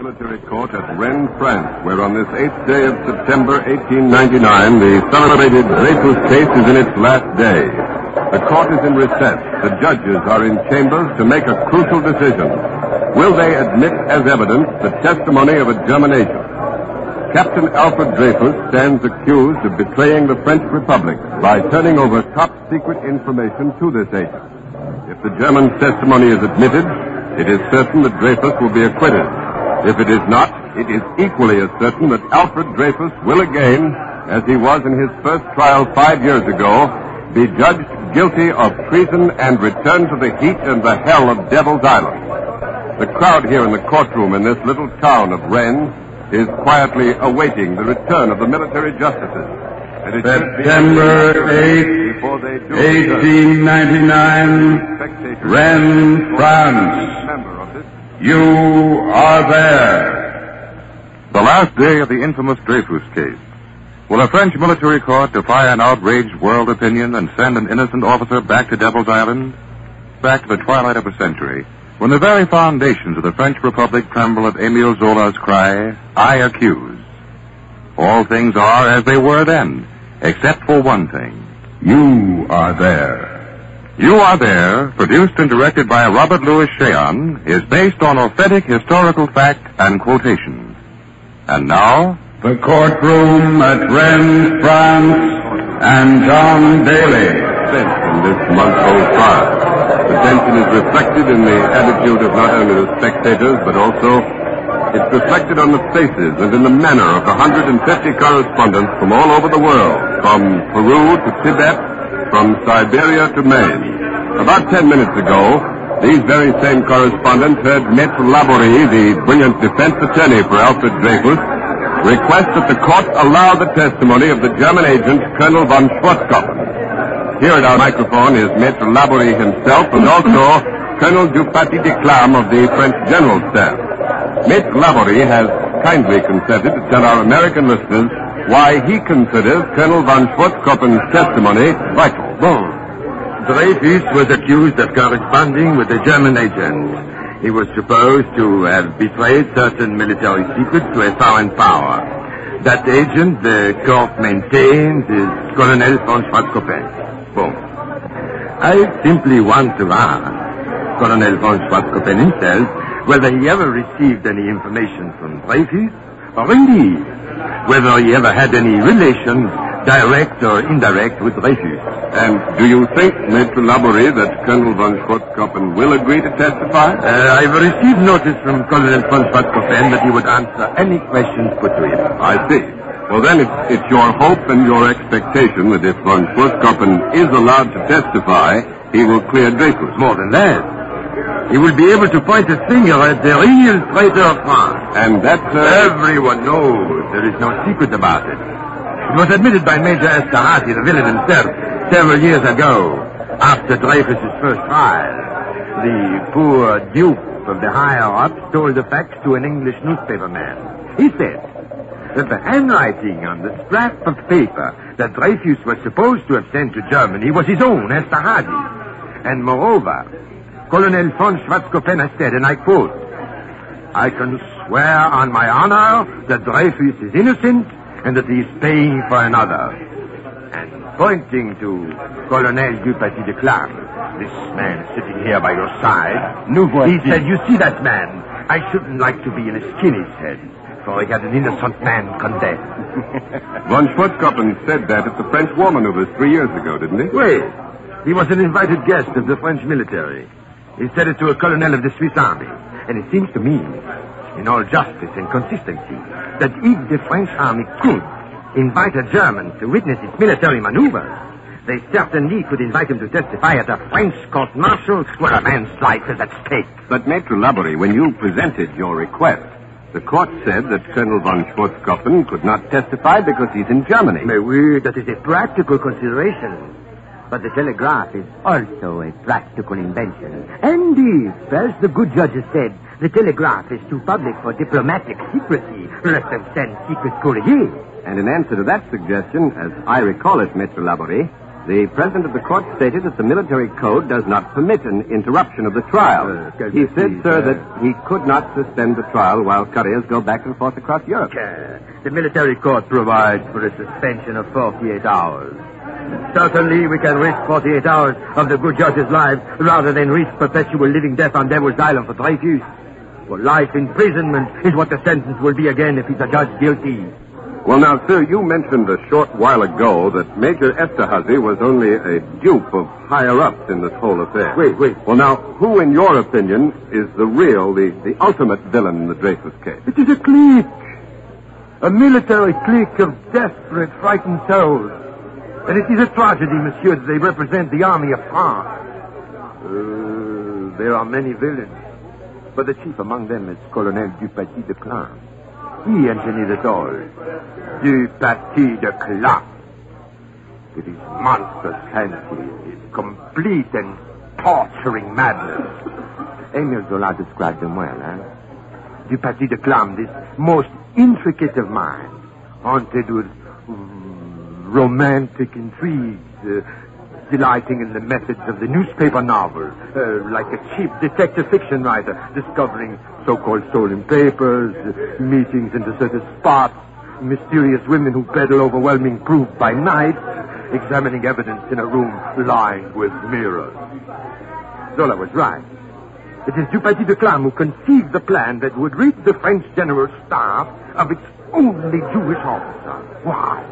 military court at Rennes, France, where on this 8th day of September 1899, the celebrated Dreyfus case is in its last day. The court is in recess. The judges are in chambers to make a crucial decision. Will they admit as evidence the testimony of a German agent? Captain Alfred Dreyfus stands accused of betraying the French Republic by turning over top-secret information to this agent. If the German's testimony is admitted, it is certain that Dreyfus will be acquitted. If it is not, it is equally as certain that Alfred Dreyfus will again, as he was in his first trial 5 years ago, be judged guilty of treason and returned to the heat and the hell of Devil's Island. The crowd here in the courtroom in this little town of Rennes is quietly awaiting the return of the military justices. September 8th, 1899, Rennes, France. You are there. The last day of the infamous Dreyfus case. Will a French military court defy an outraged world opinion and send an innocent officer back to Devil's Island? Back to the twilight of a century, when the very foundations of the French Republic tremble at Émile Zola's cry, I accuse. All things are as they were then, except for one thing. You are there. You Are There, produced and directed by Robert Louis Cheon, is based on authentic historical fact and quotation. And now, the courtroom at Rennes, France, and John Daly. In this month-old trial. The tension is reflected in the attitude of not only the spectators, but also it's reflected on the faces and in the manner of the 150 correspondents from all over the world, from Peru to Tibet, from Siberia to Maine. About 10 minutes ago, these very same correspondents heard Maître Laborie, the brilliant defense attorney for Alfred Dreyfus, request that the court allow the testimony of the German agent, Colonel von Schwarzkopf. Here at our microphone is Maître Laborie himself and also Colonel Dupaty de Clam of the French General Staff. Maître Laborie has kindly consented to tell our American listeners why he considers Colonel von Schwarzkopf's testimony vital. Bon. Dreyfus was accused of corresponding with a German agent. He was supposed to have betrayed certain military secrets to a foreign power. That agent, the court maintains, is Colonel von Schwarzkopf. Bon. I simply want to ask Colonel von Schwarzkopf himself whether he ever received any information from Dreyfus, or indeed whether he ever had any relations, direct or indirect, with Dreyfus. And do you think, Maître Laborie, that Colonel von Schwarzkopf will agree to testify? I've received notice from Colonel von Schwarzkopf that he would answer any questions put to him. I see. Well, then it's your hope and your expectation that if von Schwarzkopf is allowed to testify, he will clear Dreyfus. More than that, he will be able to point a finger at the real traitor of France. And that's... Everyone knows. There is no secret about it. It was admitted by Major Esterhazy, the villain himself, several years ago, after Dreyfus' first trial. The poor dupe of the higher-ups told the facts to an English newspaperman. He said that the handwriting on the scrap of paper that Dreyfus was supposed to have sent to Germany was his own, Esterhazy. And moreover, Colonel von Schwarzkopf has said, and I quote, I can swear on my honor that Dreyfus is innocent and that he is paying for another. And pointing to Colonel Dupaty de Clam, this man sitting here by your side, he said, you see that man? I shouldn't like to be in a skinny's head, for he had an innocent man condemned. Von Schwarzkopf said that at the French war maneuvers 3 years ago, didn't he? Wait. He was an invited guest of the French military. He said it to a colonel of the Swiss army. And it seems to me, in all justice and consistency, that if the French army could invite a German to witness its military maneuvers, they certainly could invite him to testify at a French court-martial where a man's life is at stake. But, Maître Laborie, when you presented your request, the court said that Colonel von Schwarzkopf could not testify because he's in Germany. Mais oui, that is a practical consideration. But the telegraph is also a practical invention. And if, as the good judges said, the telegraph is too public for diplomatic secrecy, let them send secret couriers. And in answer to that suggestion, as I recall it, Maître Laborie, The president of the court stated that the military code does not permit an interruption of the trial. He said, sir, that he could not suspend the trial while couriers go back and forth across Europe. The military court provides for a suspension of 48 hours. Certainly, we can risk 48 hours of the good judge's life rather than risk perpetual living death on Devil's Island for Dreyfus. For life imprisonment is what the sentence will be again if he's adjudged guilty. Well, now, sir, you mentioned a short while ago that Major Esterhazy was only a dupe of higher-ups in this whole affair. Wait. Well, now, who, in your opinion, is the real, the ultimate villain in the Dreyfus case? It is a clique. A military clique of desperate, frightened souls. And it is a tragedy, monsieur, that they represent the army of France. There are many villains. But the chief among them is Colonel Dupaty de Clam. He engineered it all. Dupaty de Clam. With his monstrous fancies, his complete and torturing madness. Émile Zola described them well, Dupaty de Clam, this most intricate of minds, haunted with romantic intrigues, delighting in the methods of the newspaper novel, like a cheap detective fiction writer, discovering so-called stolen papers, meetings in deserted spots, mysterious women who peddle overwhelming proof by night, examining evidence in a room lined with mirrors. Zola was right. It is Dupaty de Clam who conceived the plan that would rid the French general staff of its only Jewish officer. Why?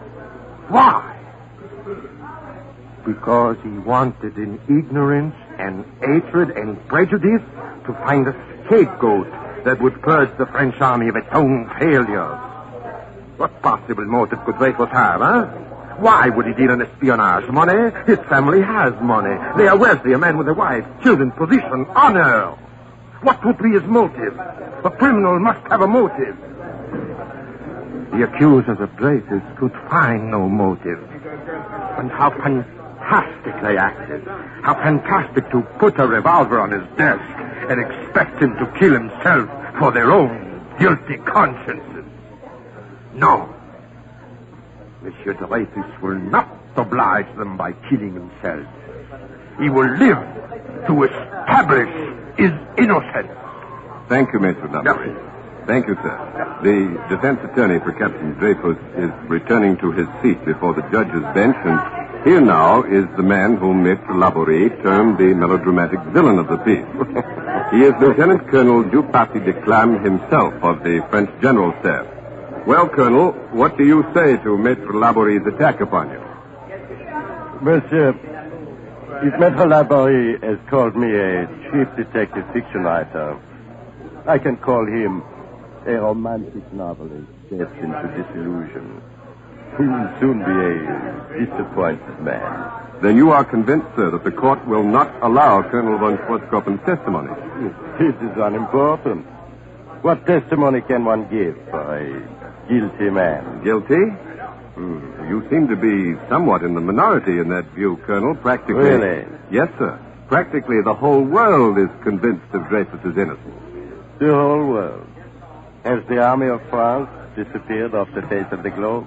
Because he wanted in ignorance and hatred and prejudice to find a scapegoat that would purge the French army of its own failures. What possible motive could Dreyfus have, Why would he deal in espionage? Money? His family has money. They are wealthy, a man with a wife, children, position, honor. What would be his motive? A criminal must have a motive. The accusers of Dreyfus could find no motive. And how fantastic they acted. How fantastic to put a revolver on his desk and expect him to kill himself for their own guilty consciences. No. Monsieur Dreyfus will not oblige them by killing himself. He will live to establish his innocence. Thank you, Maitre Laborie. No. Thank you, sir. The defense attorney for Captain Dreyfus is returning to his seat before the judge's bench, and here now is the man whom Maitre Laborie termed the melodramatic villain of the piece. He is Lieutenant Colonel Dupaty de Clam himself of the French General Staff. Well, Colonel, what do you say to Maitre Laborie's attack upon you? Monsieur, if Maitre Laborie has called me a cheap detective fiction writer, I can call him a romantic novelist destined to disillusion. He will soon be a disappointed man. Then you are convinced, sir, that the court will not allow Colonel von Schwarzkopfen's testimony? It is unimportant. What testimony can one give for a guilty man? Guilty? You seem to be somewhat in the minority in that view, Colonel. Practically... Really? Yes, sir. Practically the whole world is convinced of Dreyfus's innocence. The whole world. Has the army of France disappeared off the face of the globe?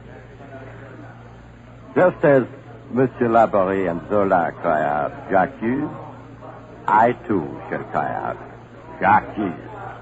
Just as Monsieur Laborie and Zola cry out, J'accuse, I too shall cry out, J'accuse.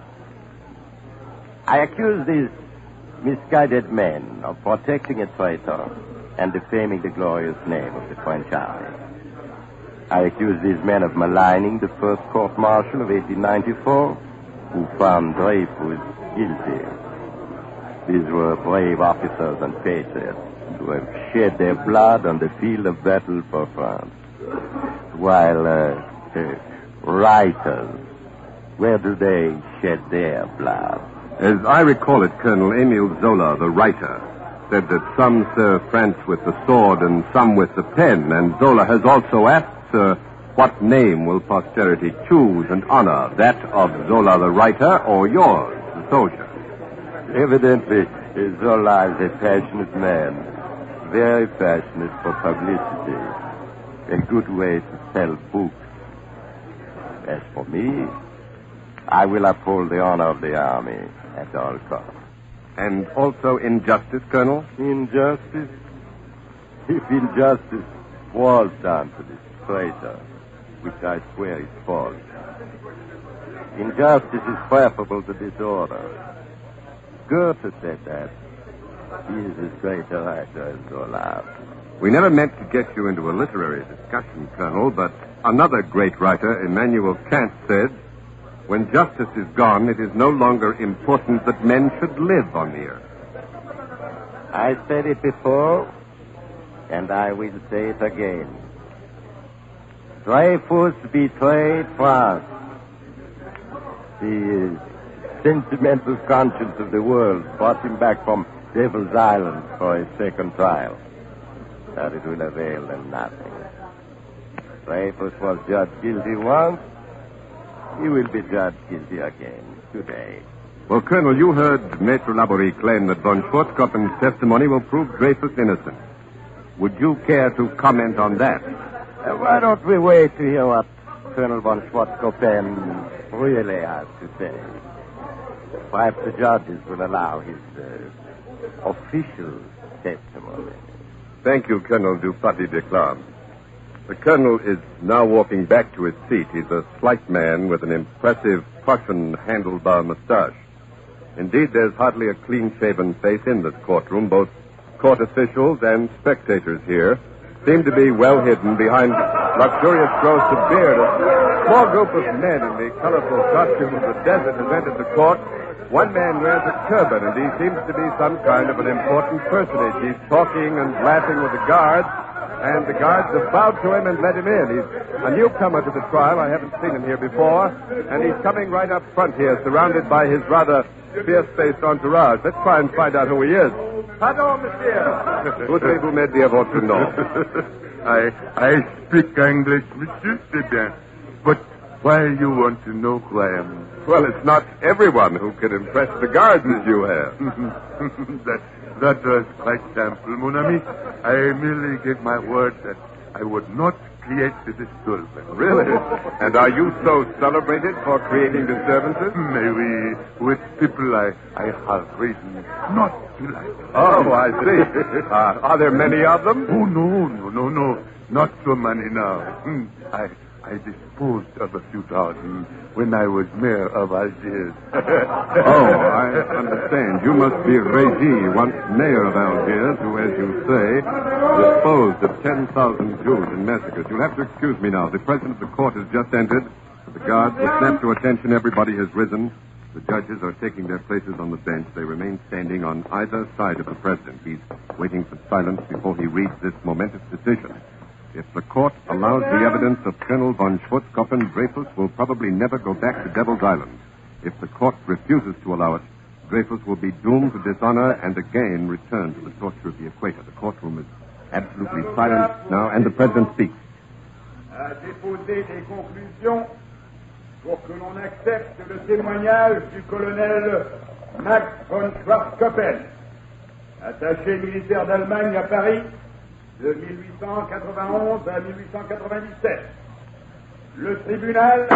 I accuse these misguided men of protecting a traitor and defaming the glorious name of the French army. I accuse these men of maligning the first court-martial of 1894, who found Dreyfus guilty. These were brave officers and patriots who have shed their blood on the field of battle for France. While writers, where do they shed their blood? As I recall it, Colonel Émile Zola, the writer, said that some serve France with the sword and some with the pen, and Zola has also asked, sir, what name will posterity choose and honor, that of Zola the writer or yours, the soldier? Evidently, Zola is a passionate man, very passionate for publicity, a good way to sell books. As for me, I will uphold the honor of the army at all costs. And also injustice, Colonel? Injustice? If injustice was done to this traitor, which I swear is false, injustice is preferable to disorder. Goethe said that. He is as great a writer as Zola. We never meant to get you into a literary discussion, Colonel, but another great writer, Immanuel Kant, said, when justice is gone, it is no longer important that men should live on the earth. I said it before, and I will say it again. Dreyfus betrayed France. The sentimental conscience of the world brought him back from Devil's Island for a second trial. But it will avail them nothing. Dreyfus was judged guilty once. He will be judged guilty again today. Well, Colonel, you heard Maître Laborie claim that von Schwarzkoppen's testimony will prove Dreyfus innocent. Would you care to comment on that? Why don't we wait to hear what Colonel von Schwarzkoppen really has to say? Perhaps the judges will allow his official testimony. Thank you, Colonel du Paty-Declarme. The colonel is now walking back to his seat. He's a slight man with an impressive Prussian handlebar mustache. Indeed, there's hardly a clean-shaven face in this courtroom. Both court officials and spectators here seem to be well hidden behind luxurious growths of beard. A small group of men in the colorful costume of the desert has entered the court. One man wears a turban, and he seems to be some kind of an important personage. He's talking and laughing with the guards, and the guards have bowed to him and let him in. He's a newcomer to the trial. I haven't seen him here before, and he's coming right up front here, surrounded by his rather fierce-faced entourage. Let's try and find out who he is. Pardon, monsieur. Voudrez-vous me dire votre nom? I speak English, monsieur, c'est bien. But why you want to know who I am? Well, it's not everyone who can impress the guards as you have. That was quite simple, mon ami. I merely gave my word that I would not create the disturbance. Really? And are you so celebrated for creating disturbances? Maybe with people I have reason not to like them. Oh, I see. Are there many of them? Oh, no. Not so many now. I disposed of a few thousand when I was mayor of Algiers. Oh, I understand. You must be Régy, once mayor of Algiers, who, as you say, disposed of 10,000 Jews in massacres. You'll have to excuse me now. The president of the court has just entered. The guards have snapped to attention. Everybody has risen. The judges are taking their places on the bench. They remain standing on either side of the president. He's waiting for silence before he reads this momentous decision. If the court allows the evidence of Colonel von Schwarzkoppen, Dreyfus will probably never go back to Devil's Island. If the court refuses to allow it, Dreyfus will be doomed to dishonor and again return to the torture of the equator. The courtroom is absolutely silent now, and the president speaks. À déposer des conclusions pour que l'on accepte le témoignage du colonel Max von Schwarzkoppen, attaché militaire d'Allemagne à Paris, de 1891 à 1897. Le tribunal...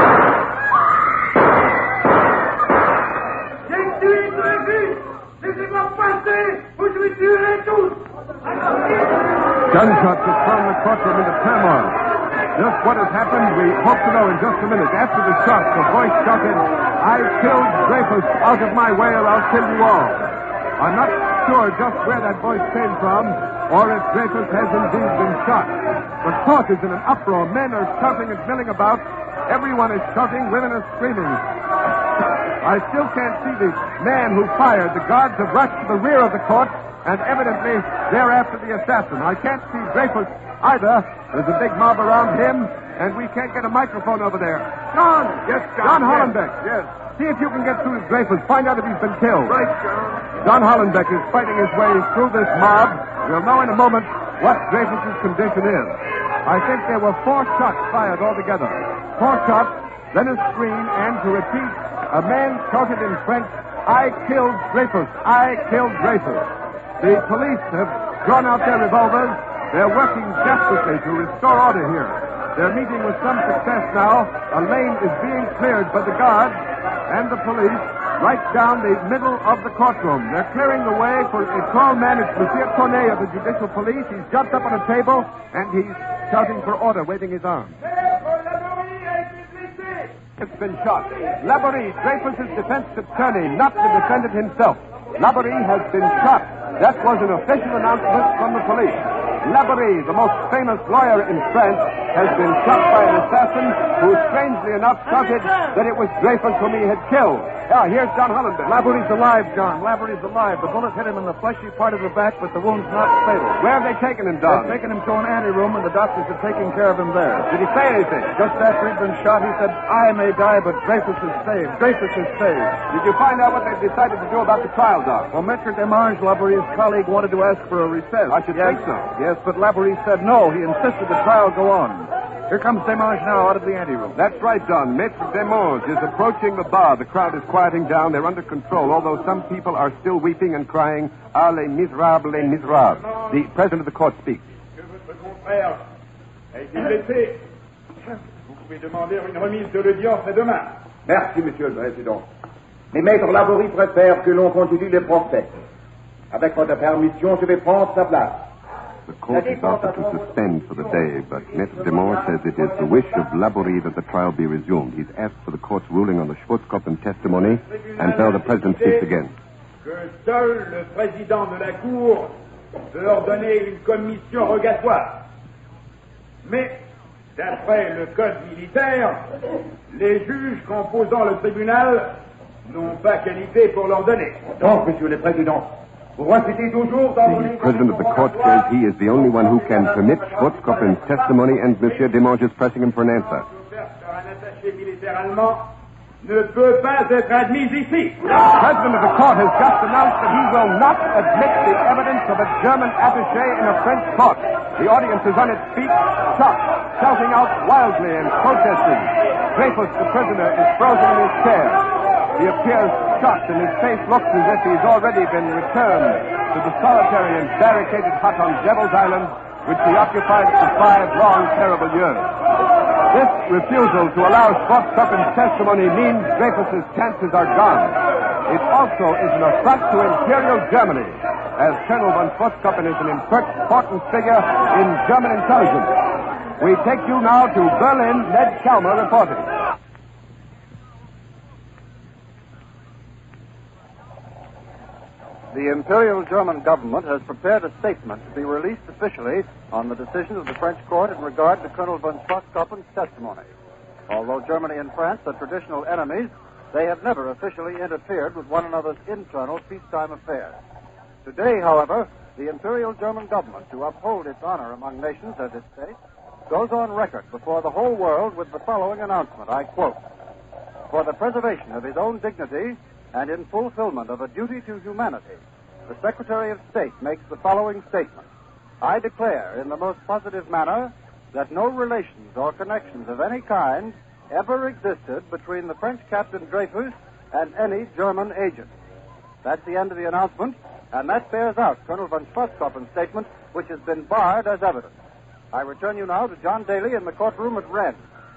J'ai tué Dreyfus! Laissez-moi passer ou je vais tuer tous! Gunshots have thrown the courtroom into turmoil. Just what has happened, we hope to know in just a minute. After the shots, the voice shouted, "I killed Dreyfus. Out of my way or I'll kill you all." I'm not sure just where that voice came from, or if Dreyfus has indeed been shot. The court is in an uproar. Men are shouting and milling about. Everyone is shouting. Women are screaming. I still can't see the man who fired. The guards have rushed to the rear of the court, and evidently they're after the assassin. I can't see Dreyfus either. There's a big mob around him, and we can't get a microphone over there. John! Yes, John. John Hollenbeck. Yes. See if you can get through to Dreyfus. Find out if he's been killed. Right, John. John Hollenbeck is fighting his way through this mob. We'll know in a moment what Dreyfus' condition is. I think there were 4 shots fired altogether. 4 shots, then a scream, and to repeat, a man shouted in French, "I killed Dreyfus. I killed Dreyfus." The police have drawn out their revolvers. They're working desperately to restore order here. They're meeting with some success now. A lane is being cleared for the guards and the police. right down the middle of the courtroom. They're clearing the way for a tall man. It's Monsieur Cornet of the Judicial Police. He's jumped up on a table, and he's shouting for order, waving his arm. It's been shot. Laborie, Dreyfus's defense attorney, not the defendant himself. Laborie has been shot. That was an official announcement from the police. Laborie, the most famous lawyer in France, has been shot by an assassin who, strangely enough, shouted that it was Dreyfus whom he had killed. Here's John Hollenbeck. Laborie's alive, John. Laborie's alive. The bullet hit him in the fleshy part of the back, but the wound's not fatal. Where have they taken him, Don? They've taken him to an anteroom, and the doctors are taking care of him there. Did he say anything? Just after he'd been shot, he said, I may die, but Dreyfus is saved. Dreyfus is saved. Did you find out what they've decided to do about the trial, Doc? Well, Maitre Demange, Laborie's colleague, wanted to ask for a recess. I should think so. Yes, but Laborie said no. He insisted the trial go on. Here comes Demange now out of the anteroom. That's right, Don. Maitre Demange is approaching the bar. The crowd is quieting down. They're under control, although some people are still weeping and crying, Ah, les misérables, les misérables. The president of the court speaks. Que votre confrère a été blessé. Vous pouvez demander une remise de l'audience à demain. Merci, Monsieur le Président. Mais Maître Laborie préfère que l'on continue le procès. Avec votre permission, je vais prendre sa place. The court is offered to suspend for the day, but Maitre Demange says it is the wish of Laborie that the trial be resumed. He's asked for the court's ruling on the Schwarzkopf testimony, and so the president speaks again. Que seul le président de la Cour peut ordonner une commission rogatoire. Mais, d'après le code militaire, les juges composant le tribunal n'ont pas qualité pour l'ordonner. Donc, Monsieur le Président, vous refusez toujours d'ordonner... The president of the court says he is the only one who can permit Schwarzkopf's testimony, and Monsieur Demange is pressing him for an answer. Par un attaché militaire allemand ne peut pas être admis ici. The president of the court has just announced that he will not admit the evidence of a German attaché in a French court. The audience is on its feet, shocked, shouting out wildly and protesting. Dreyfus, the prisoner, is frozen in his chair. He appears shocked, and his face looks as if he's already been returned to the solitary and barricaded hut on Devil's Island, which he occupied for 5 long, terrible years. This refusal to allow Schwarzkopf's testimony means Dreyfus's chances are gone. It also is an affront to Imperial Germany, as Colonel von Schwarzkopf is an important figure in German intelligence. We take you now to Berlin. Ned Chalmer reporting. The Imperial German government has prepared a statement to be released officially on the decision of the French court in regard to Colonel von Schwarzkopf's testimony. Although Germany and France are traditional enemies, they have never officially interfered with one another's internal peacetime affairs. Today, however, the Imperial German government, to uphold its honor among nations as it states, goes on record before the whole world with the following announcement, I quote, "For the preservation of his own dignity and in fulfillment of a duty to humanity, the Secretary of State makes the following statement. I declare in the most positive manner that no relations or connections of any kind ever existed between the French Captain Dreyfus and any German agent." That's the end of the announcement, and that bears out Colonel von Schwarzkopf's statement, which has been barred as evidence. I return you now to John Daly in the courtroom at Rennes.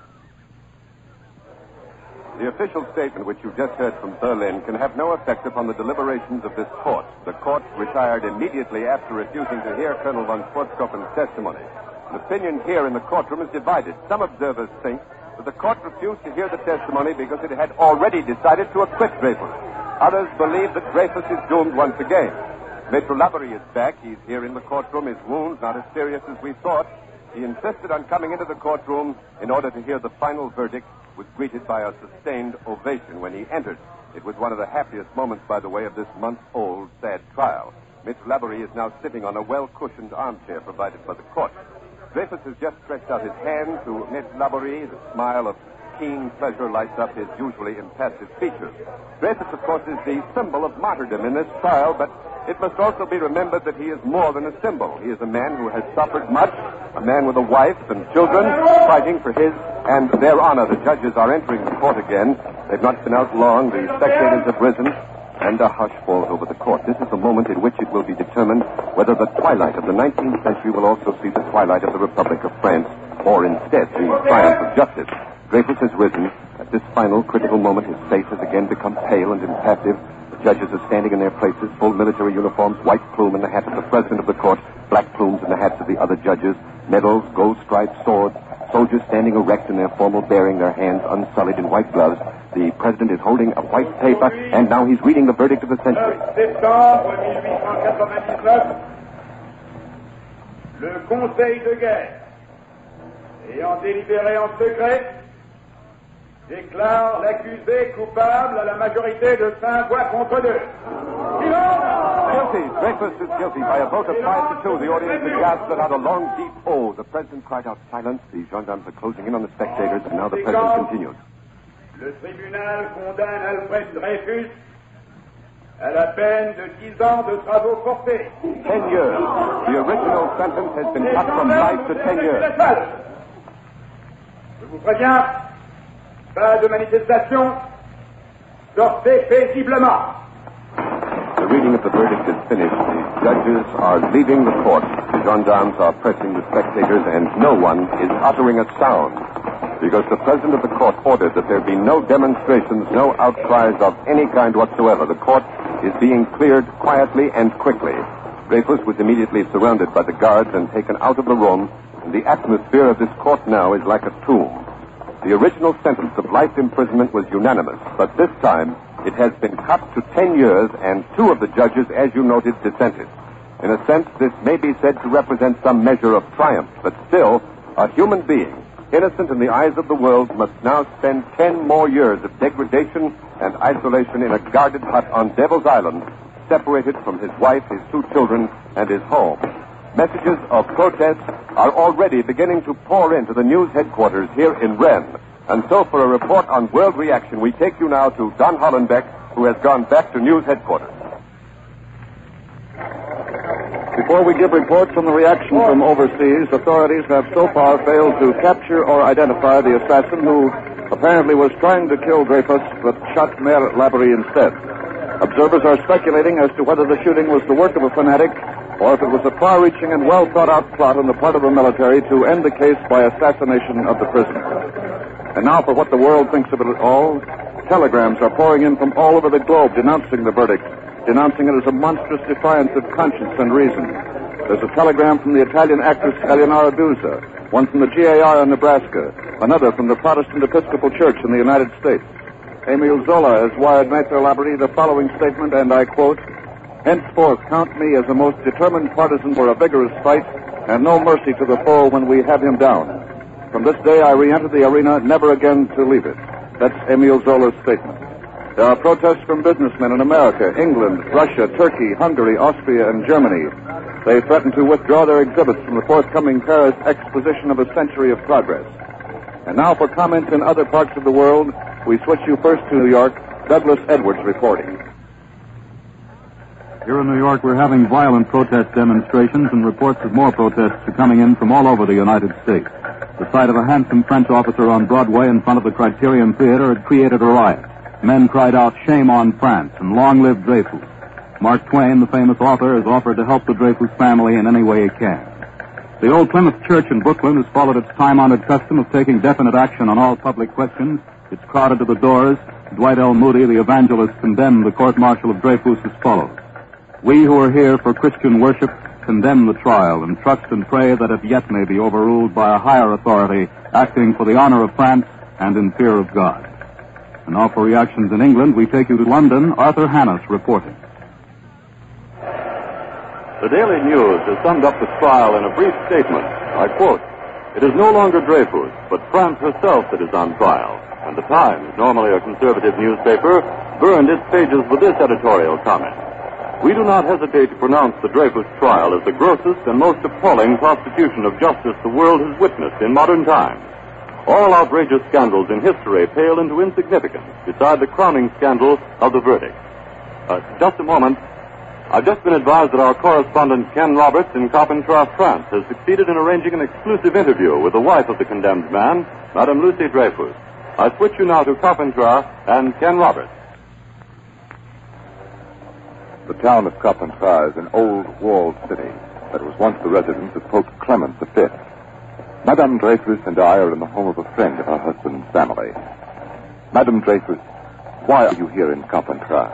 The official statement which you've just heard from Berlin can have no effect upon the deliberations of this court. The court retired immediately after refusing to hear Colonel von Schwarzkopf's testimony. The opinion here in the courtroom is divided. Some observers think that the court refused to hear the testimony because it had already decided to acquit Dreyfus. Others believe that Dreyfus is doomed once again. Maitre Laborie is back. He's here in the courtroom. His wounds not as serious as we thought. He insisted on coming into the courtroom in order to hear the final verdict, was greeted by a sustained ovation when he entered. It was one of the happiest moments, by the way, of this month-old sad trial. Maitre Laborie is now sitting on a well-cushioned armchair provided by the court. Dreyfus has just stretched out his hand to Maitre Laborie. The smile of keen pleasure lights up his usually impassive features. Dreyfus, of course, is the symbol of martyrdom in this trial, but it must also be remembered that he is more than a symbol. He is a man who has suffered much, a man with a wife and children fighting for his and their honor. The judges are entering the court again. They've not been out long. The spectators have risen, and a hush falls over the court. This is the moment in which it will be determined whether the twilight of the 19th century will also see the twilight of the Republic of France, or instead the triumph of justice. Dreyfus has risen at this final final critical moment, his face has again become pale and impassive. The judges are standing in their places, full military uniforms, white plume in the hat of the president of the court, black plumes in the hats of the other judges, medals, gold-striped swords, soldiers standing erect in their formal bearing, their hands unsullied in white gloves. The president is holding a white paper, and now he's reading the verdict of the century. Septembre 1899, le Conseil de guerre, ayant délibéré en secret, déclare l'accusé coupable à la majorité de 5 voix contre 2. Guilty. Dreyfus is guilty by a vote of 5-2. The audience aghast let out a long, deep O. The president cried out silence. The gendarmes are closing in on the spectators, and now the president continues. Le tribunal condamne Alfred Dreyfus à la peine de 10 ans de travaux forcés. 10 years. The original sentence has been cut from 5 to 10 years. Je vous préviens, pas de manifestation, sortez paisiblement. The reading of the verdict is finished. The judges are leaving the court. The gendarmes are pressing the spectators, and no one is uttering a sound, because the president of the court ordered that there be no demonstrations, no outcries of any kind whatsoever. The court is being cleared quietly and quickly. Dreyfus was immediately surrounded by the guards and taken out of the room, and the atmosphere of this court now is like a tomb. The original sentence of life imprisonment was unanimous, but this time it has been cut to 10 years, and 2 of the judges, as you noted, dissented. In a sense, this may be said to represent some measure of triumph, but still, a human being, innocent in the eyes of the world, must now spend 10 more years of degradation and isolation in a guarded hut on Devil's Island, separated from his wife, his 2 children, and his home. Messages of protest are already beginning to pour into the news headquarters here in Rennes. And so for a report on world reaction, we take you now to Don Hollenbeck, who has gone back to news headquarters. Before we give reports on the reaction from overseas, authorities have so far failed to capture or identify the assassin who apparently was trying to kill Dreyfus but shot Mayor Laborie instead. Observers are speculating as to whether the shooting was the work of a fanatic or if it was a far-reaching and well-thought-out plot on the part of the military to end the case by assassination of the prisoner. And now for what the world thinks of it all. Telegrams are pouring in from all over the globe denouncing the verdict, denouncing it as a monstrous defiance of conscience and reason. There's a telegram from the Italian actress Eleonora Duse, one from the GAR in Nebraska, another from the Protestant Episcopal Church in the United States. Emile Zola has wired Maître Laborie the following statement, and I quote, "Henceforth count me as a most determined partisan for a vigorous fight, and no mercy to the foe when we have him down. From this day I re-enter the arena, never again to leave it." That's Emile Zola's statement. There are protests from businessmen in America, England, Russia, Turkey, Hungary, Austria, and Germany. They threaten to withdraw their exhibits from the forthcoming Paris Exposition of a Century of Progress. And now for comments in other parts of the world, we switch you first to New York. Douglas Edwards reporting. Here in New York, we're having violent protest demonstrations, and reports of more protests are coming in from all over the United States. The sight of a handsome French officer on Broadway in front of the Criterion Theater had created a riot. Men cried out, "Shame on France," and "Long live Dreyfus." Mark Twain, the famous author, has offered to help the Dreyfus family in any way he can. The old Plymouth Church in Brooklyn has followed its time-honored custom of taking definite action on all public questions. It's crowded to the doors. Dwight L. Moody, the evangelist, condemned the court-martial of Dreyfus as follows: "We who are here for Christian worship condemn the trial and trust and pray that it yet may be overruled by a higher authority acting for the honor of France and in fear of God." And now for reactions in England, we take you to London. Arthur Hannes reporting. The Daily News has summed up the trial in a brief statement. I quote, "It is no longer Dreyfus, but France herself that is on trial." And the Times, normally a conservative newspaper, burned its pages with this editorial comment: "We do not hesitate to pronounce the Dreyfus trial as the grossest and most appalling prostitution of justice the world has witnessed in modern times. All outrageous scandals in history pale into insignificance beside the crowning scandal of the verdict." Just a moment. I've just been advised that our correspondent Ken Roberts in Carpentras, France, has succeeded in arranging an exclusive interview with the wife of the condemned man, Madame Lucy Dreyfus. I switch you now to Carpentras and Ken Roberts. The town of Carpentras is an old walled city that was once the residence of Pope Clement V. Madame Dreyfus and I are in the home of a friend of her husband's family. Madame Dreyfus, why are you here in Carpentras?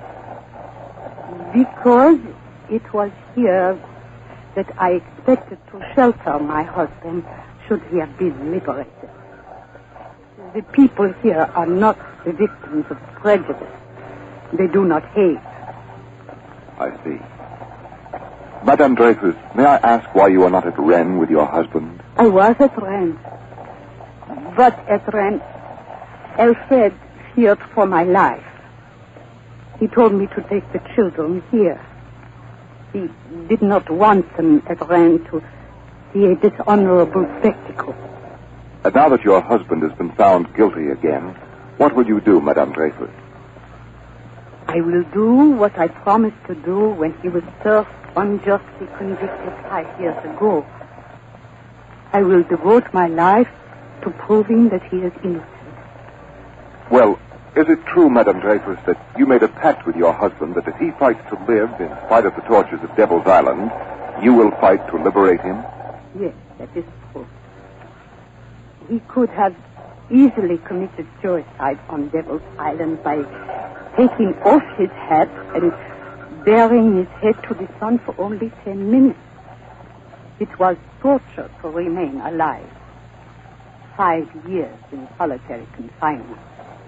Because it was here that I expected to shelter my husband should he have been liberated. The people here are not the victims of prejudice. They do not hate. I see. Madame Dreyfus, may I ask why you are not at Rennes with your husband? I was at Rennes. But at Rennes, Alfred feared for my life. He told me to take the children here. He did not want them at Rennes to see a dishonorable spectacle. And now that your husband has been found guilty again, what will you do, Madame Dreyfus? I will do what I promised to do when he was first unjustly convicted 5 years ago. I will devote my life to proving that he is innocent. Well, is it true, Madame Dreyfus, that you made a pact with your husband that if he fights to live in spite of the tortures of Devil's Island, you will fight to liberate him? Yes, that is true. He could have easily committed suicide on Devil's Island by taking off his hat and baring his head to the sun for only 10 minutes. It was torture to remain alive. 5 years in solitary confinement.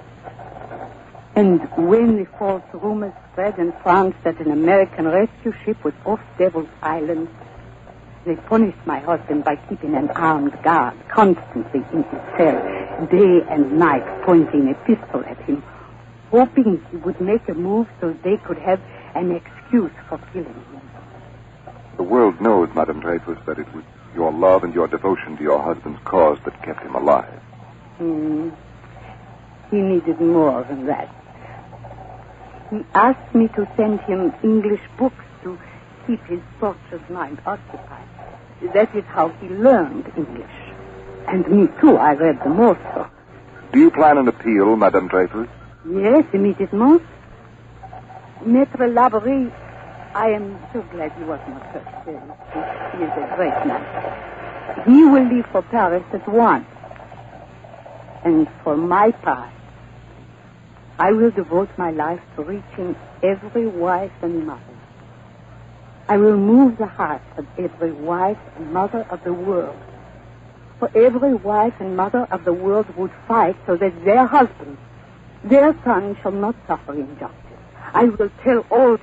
And when the false rumors spread in France that an American rescue ship was off Devil's Island, they punished my husband by keeping an armed guard constantly in his cell, day and night, pointing a pistol at him, hoping he would make a move so they could have an excuse for killing him. The world knows, Madame Dreyfus, that it was your love and your devotion to your husband's cause that kept him alive. He needed more than that. He asked me to send him English books to keep his tortured mind occupied. That is how he learned English. And me, too, I read them also. Do you plan an appeal, Madame Dreyfus? Yes, immediately. Maître Laborie, I am so glad he was not hurt. He is a great man. He will leave for Paris at once. And for my part, I will devote my life to reaching every wife and mother. I will move the hearts of every wife and mother of the world. For every wife and mother of the world would fight so that their husbands, their sons, shall not suffer injustice. I will tell all.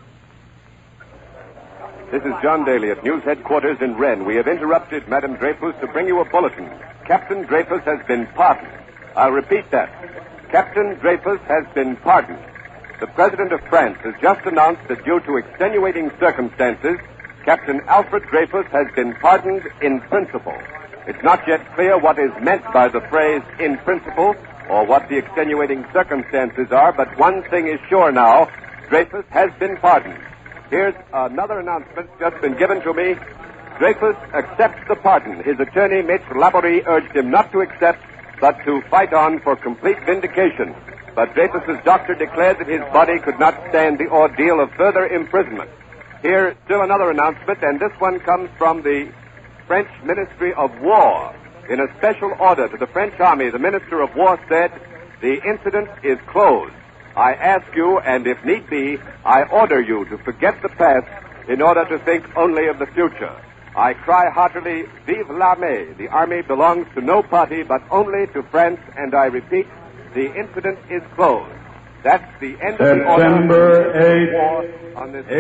This is John Daly at News Headquarters in Rennes. We have interrupted Madame Dreyfus to bring you a bulletin. Captain Dreyfus has been pardoned. I'll repeat that. Captain Dreyfus has been pardoned. The President of France has just announced that due to extenuating circumstances, Captain Alfred Dreyfus has been pardoned in principle. It's not yet clear what is meant by the phrase in principle or what the extenuating circumstances are, but one thing is sure now, Dreyfus has been pardoned. Here's another announcement just been given to me. Dreyfus accepts the pardon. His attorney, Maître Laborie, urged him not to accept, but to fight on for complete vindication. But Dreyfus's doctor declared that his body could not stand the ordeal of further imprisonment. Here, still another announcement, and this one comes from the French Ministry of War. In a special order to the French Army, the Minister of War said, the incident is closed. I ask you, and if need be, I order you to forget the past in order to think only of the future. I cry heartily, Vive l'Armée. The Army belongs to no party but only to France, and I repeat, the incident is closed. That's the end of the order. September 8,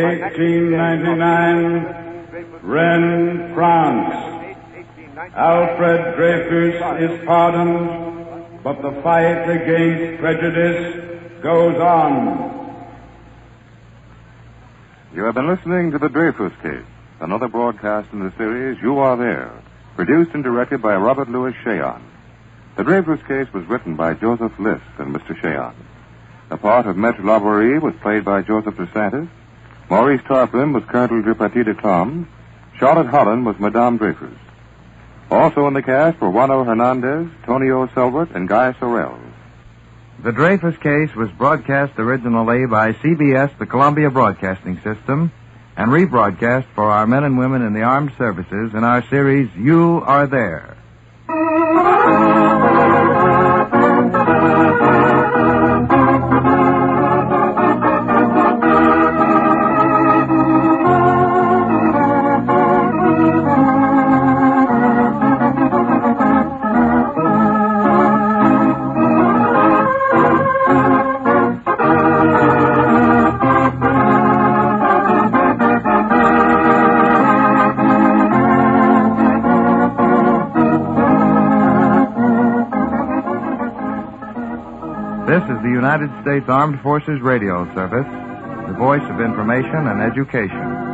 1899, Rennes, France. Alfred Dreyfus is pardoned, but the fight against prejudice goes on. You have been listening to The Dreyfus Case, another broadcast in the series You Are There, produced and directed by Robert Louis Cheon. The Dreyfus Case was written by Joseph List and Mr. Cheon. The part of Maître Laborie was played by Joseph DeSantis. Maurice Tarplin was Colonel du Paty de Clam. Charlotte Holland was Madame Dreyfus. Also in the cast were Juano Hernandez, Tonio Selbert, and Guy Sorrell. The Dreyfus Case was broadcast originally by CBS, the Columbia Broadcasting System, and rebroadcast for our men and women in the armed services in our series, You Are There. United States Armed Forces Radio Service, the voice of information and education.